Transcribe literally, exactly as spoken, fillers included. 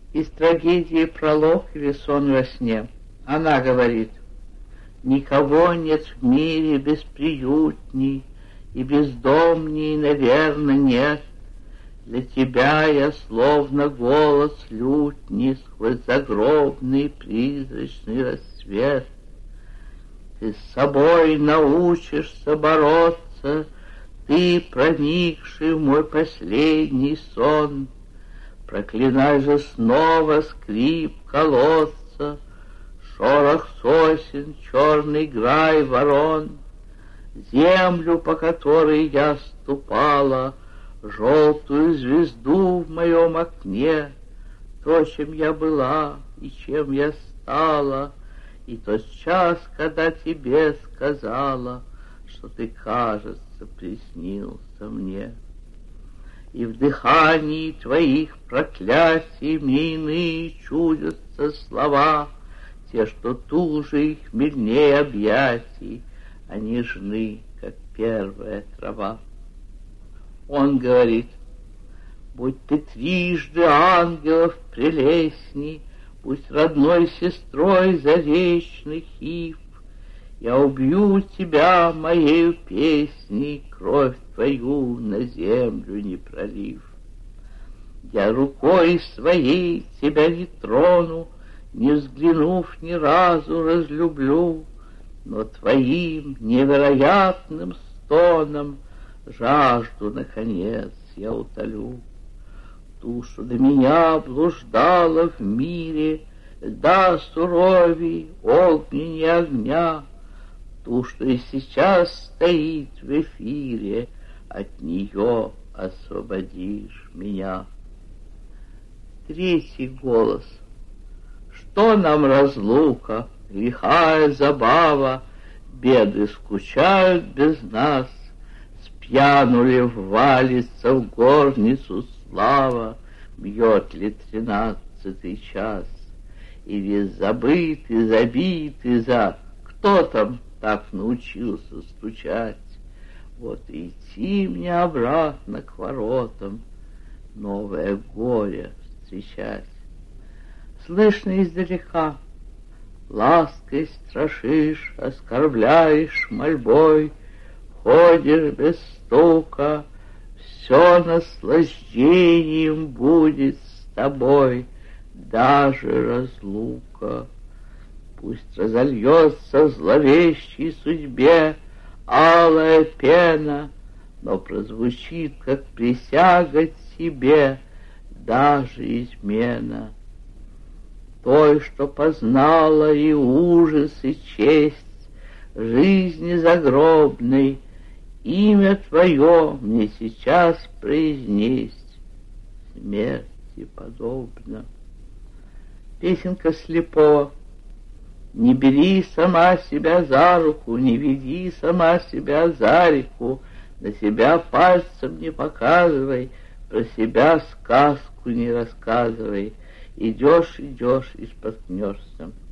Из трагедии «Пролог» или «Сон во сне». Она говорит: «Никого нет в мире бесприютней и бездомней, наверно, нет. Для тебя я словно голос лютни сквозь загробный призрачный рассвет. Ты с собой научишься бороться, ты, проникший в мой последний сон. Проклинай же снова скрип колодца, шорох сосен, черный грай ворон, землю, по которой я ступала, желтую звезду в моем окне, то, чем я была и чем я стала, и тот час, когда тебе сказала, что ты, кажется, приснился мне. И в дыхании твоих проклятий мне иные чудятся слова, те, что туже их мильнее объятий, а нежны, как первая трава». Он говорит: «Будь ты трижды ангелов прелестней, будь родной сестрой заречных ив, я убью тебя моею песней, кровь твою на землю не пролив. Я рукой своей тебя не трону, не взглянув ни разу разлюблю, но твоим невероятным стоном жажду, наконец, я утолю. Ту, что до меня блуждала в мире, да суровей, огненней огня, ту, что и сейчас стоит в эфире, от нее освободишь меня». Третий голос: «Что нам разлука, лихая забава, беды скучают без нас, спьяну ли ввалится в горницу слава, бьет ли тринадцатый час, или забыт и забит и за... Кто там так научился стучать? Вот и идти мне обратно к воротам, новое горе встречать». Слышно издалека: «Лаской страшишь, оскорбляешь мольбой, ходишь без стука, все наслаждением будет с тобой, даже разлука. Пусть разольется зловещей судьбе алая пена, но прозвучит, как присяга тебе, даже измена. Той, что познала и ужас, и честь жизни загробной, имя твое мне сейчас произнесть смерти подобно». Песенка слепого: «Не бери сама себя за руку, не веди сама себя за реку, на себя пальцем не показывай, про себя сказку не рассказывай, идешь, идешь и споткнешься».